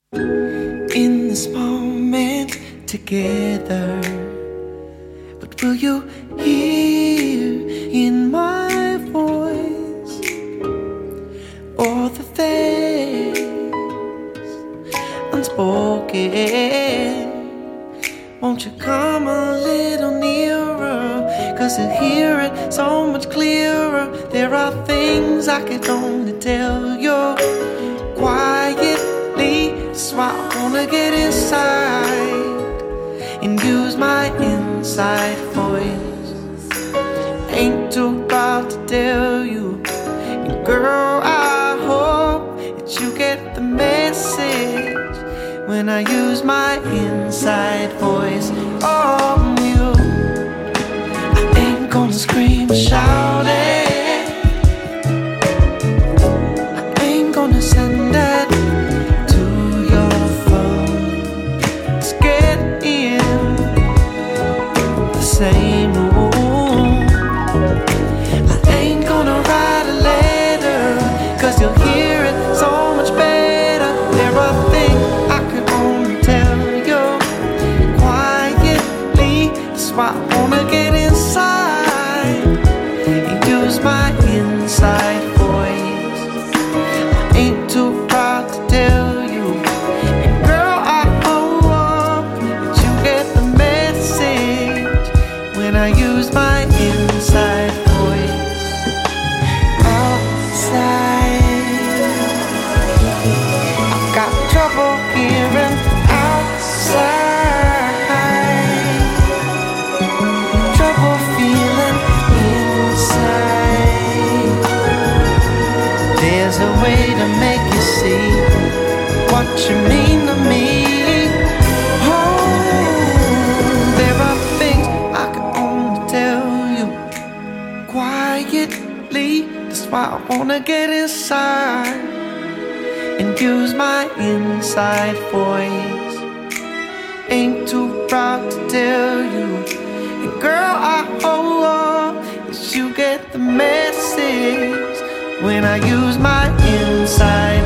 in this moment together. But will you hear in my voice all the things unspoken? Won't you come a little nearer? 'Cause to hear it so much clearer, there are things I could only tell you quietly. That's why I wanna get inside and use my inside voice. Ain't too proud to tell you, and girl, I hope that you get the message when I use my inside voice on you. I ain't gonna scream or shout it, I ain't gonna send that to your phone. Let's get in the same room. I ain't gonna write a letter, 'cause you'll hear it so much better. There are things I could only tell you quietly. That's why I wanna get inside and use my inside voice. I ain't too proud to tell you, and girl, I hope that you get the message when I use my inside voice. Outside, I've got trouble hearing outside, trouble feeling inside. There's a way to make you see what you mean to me. Oh, there are things I can only tell you quietly. That's why I wanna get inside and use my inside voice. Ain't too proud to tell you, and girl, I hope that you get the message when I use my inside